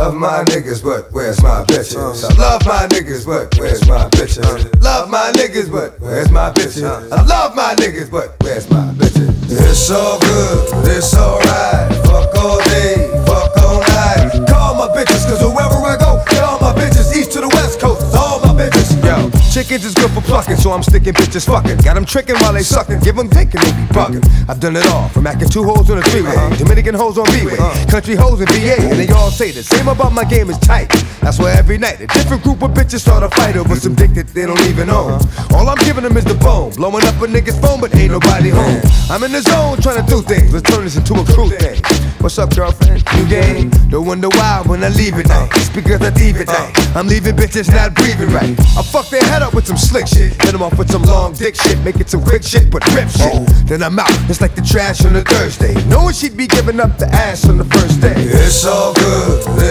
love my niggas, but where's my bitches? I love my niggas, but where's my bitches? Love my niggas, but where's my bitches? I love my niggas, but where's my bitches? It's all good, it's alright. Fuck all day, fuck all night. Call my bitches, cause wherever I go, get all my bitches. East to the west coast, all my bitches. Yo, chickens is good for plucking, so I'm sticking bitches fucking. Got them tricking while they sucking, give them dick and they be bugging. I've done it all, from acting 2 hoes on a 3-way, Dominican hoes on B-way, country hoes in VA, and they all say the same about my game is tight. That's why every night a different group of bitches start a fight over some dick that they don't even own. All I'm giving them is the bone, blowing up a nigga's phone, but ain't nobody home. I'm in the zone trying to do things, let's turn this into a crew thing. What's up, girlfriend? New game? Don't wonder why when I leave it night. It's because I leave it night. I'm leaving bitches not breathing right. I fuck their head up with some slick shit, hit them off with some long dick shit, make it some quick shit, but rip shit. Then I'm out, it's like the trash on a Thursday, knowing she'd be giving up the ass on the first day. It's all good,